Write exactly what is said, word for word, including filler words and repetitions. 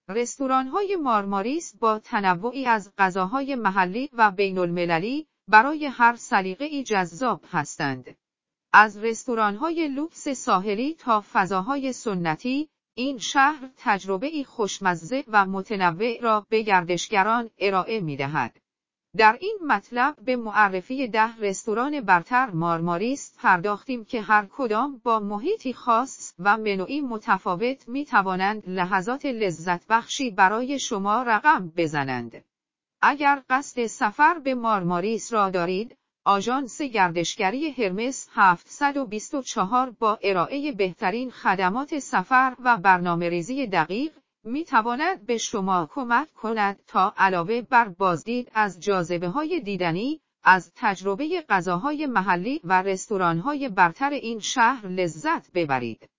رستوران‌های مارماریس با تنوعی از غذاهای محلی و بین‌المللی برای هر سلیقه‌ای جذاب هستند. از رستوران‌های لوکس ساحلی تا فضاهای سنتی، این شهر تجربه‌ای خوشمزه و متنوع را به گردشگران ارائه می‌دهد. در این مطلب به معرفی ده رستوران برتر مارماریس پرداختیم که هر کدام با محیطی خاص و منوی متفاوت می توانند لحظات لذت بخشی برای شما رقم بزنند. اگر قصد سفر به مارماریس را دارید، آژانس گردشگری هرمس هفتصد و بیست و چهار با ارائه بهترین خدمات سفر و برنامه‌ریزی دقیق می تواند به شما کمک کند تا علاوه بر بازدید از جاذبه‌های دیدنی، از تجربه غذاهای محلی و رستوران‌های برتر این شهر لذت ببرید.